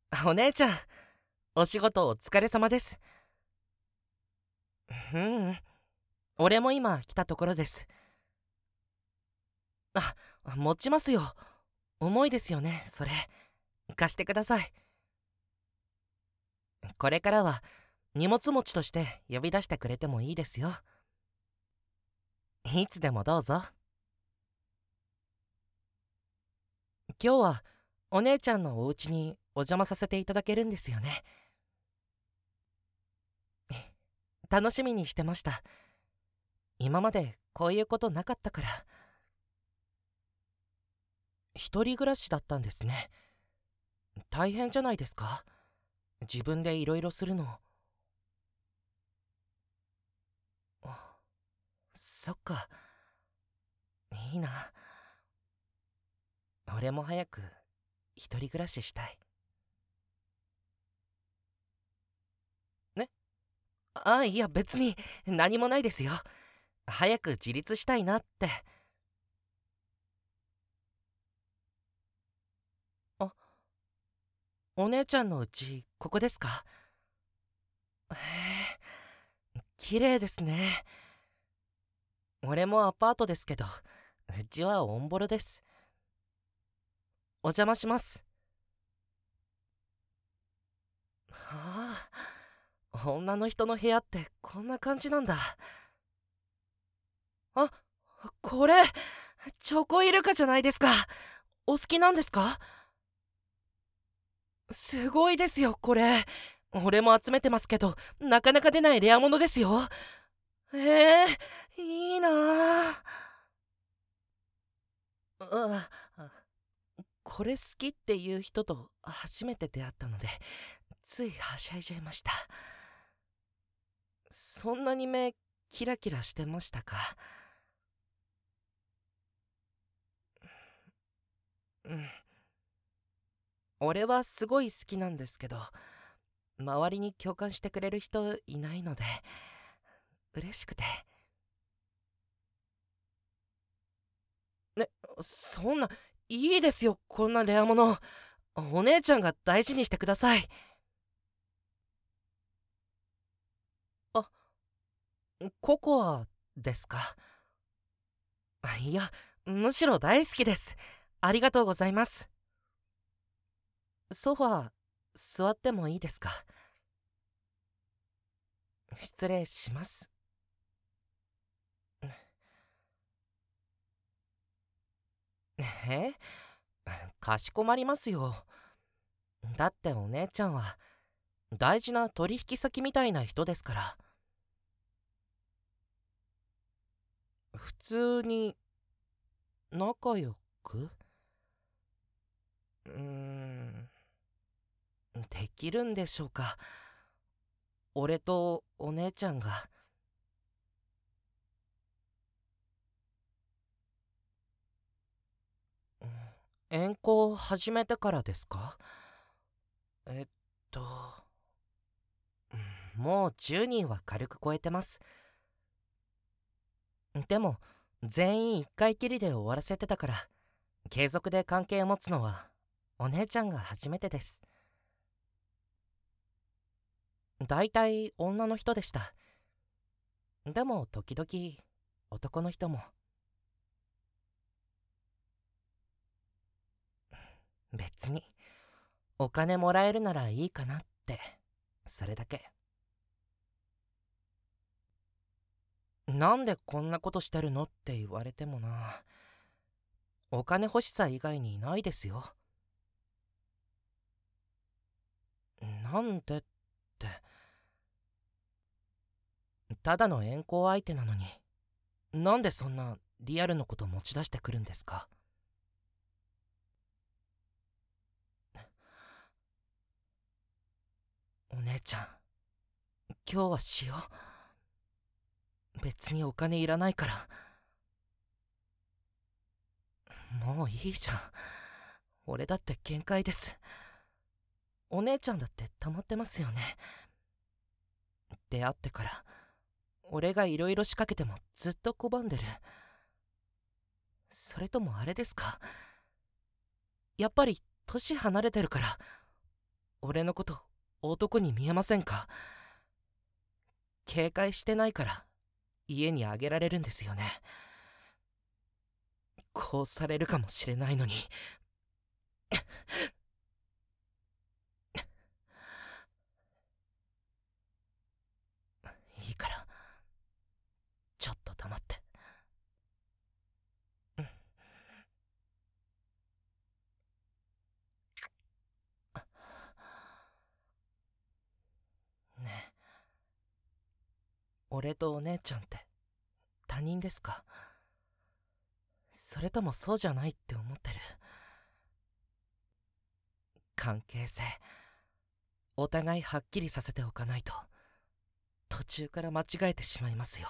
お姉ちゃん、お仕事お疲れ様です。うん、俺も今来たところです。あ、持ちますよ。重いですよね、それ。貸してください。これからは荷物持ちとして呼び出してくれてもいいですよ。いつでもどうぞ。今日はお姉ちゃんのお家にお邪魔させていただけるんですよね。楽しみにしてました。今までこういうことなかったから。一人暮らしだったんですね。大変じゃないですか？自分でいろいろするの。あ、そっか。いいな。俺も早く一人暮らししたい。ね。いや別に何もないですよ。早く自立したいなって。あ、お姉ちゃんの家ここですか？へえ、綺麗ですね。俺もアパートですけど、うちはオンボロです。お邪魔します。はあ、女の人の部屋ってこんな感じなんだ。あ、これ、チョコイルカじゃないですか。お好きなんですか？すごいですよ、これ。俺も集めてますけど、なかなか出ないレアものですよ。いいなあ。これ好きっていう人と初めて出会ったので、ついはしゃいじゃいました。そんなに目キラキラしてましたか？うん。俺はすごい好きなんですけど、周りに共感してくれる人いないので、嬉しくて。ね、そんな、いいですよ、こんなレアもの。お姉ちゃんが大事にしてください。あ、ココアですか？いや、むしろ大好きです。ありがとうございます。ソファー、座ってもいいですか？失礼します。え、かしこまりますよ。だってお姉ちゃんは大事な取引先みたいな人ですから。普通に仲良くうーんできるんでしょうか？俺とお姉ちゃんが。遠行始めてからですか？えっともう10人は軽く超えてます。でも全員一回きりで終わらせてたから、継続で関係を持つのはお姉ちゃんが初めてです。だいたい女の人でした。でも時々男の人も。別にお金もらえるならいいかなって、それだけ。なんでこんなことしてるのって言われてもな。お金欲しさ以外にないですよ。なんでって、ただの遠行相手なのに、なんでそんなリアルのこと持ち出してくるんですか？お姉ちゃん、今日はしよう。別にお金いらないから。もういいじゃん。俺だって限界です。お姉ちゃんだって溜まってますよね。出会ってから俺がいろいろ仕掛けてもずっと拒んでる。それともあれですか？やっぱり年離れてるから俺のこと男に見えませんか？警戒してないから家にあげられるんですよね。こうされるかもしれないのに。いいからちょっと黙って。ねえ、俺とお姉ちゃんって他人ですか？それともそうじゃないって思ってる？関係性、お互いはっきりさせておかないと途中から間違えてしまいますよ。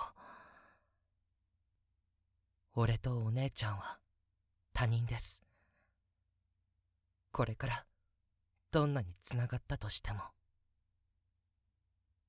俺とお姉ちゃんは他人です。これからどんなに繋がったとしても